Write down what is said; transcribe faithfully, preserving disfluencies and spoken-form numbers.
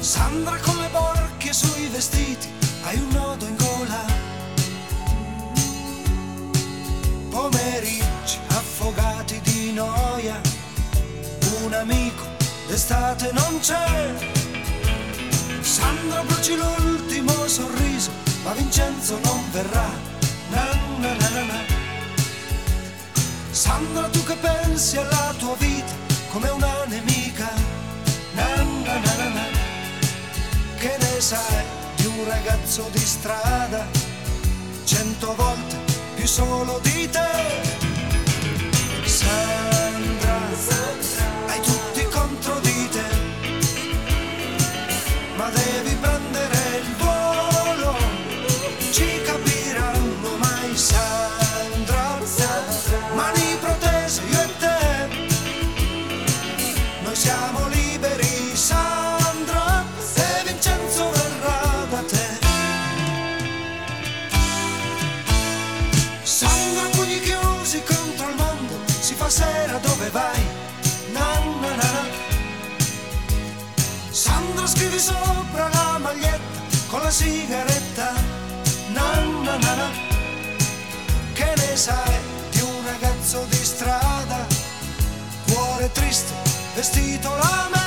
Sandra con le borchie sui vestiti, hai un nodo in gola. Pomeriggi affogati di noia, un amico d'estate non c'è. Sandra bruci l'ultimo sorriso, ma Vincenzo non verrà. Na, na, na, na, na. Sandra, tu che pensi alla tua vita come una nemica, na, na, na, na, na. Che ne sai di un ragazzo di strada, cento volte più solo di te. Sandra, hai tutti contro di te, ma devi prendere il volo, ci capiranno mai. Sandra, mani protese io e te, noi siamo liberi. Sandra, e Vincenzo verrà da te. Sandra, pugni chiusi contro il mondo, si fa sera, dove vai? Na, na, na, na. Sandra, scrivi sopra la maglietta con la sigaretta, na, na, na, na. Che ne sai di un ragazzo di strada, cuore triste, vestito la me.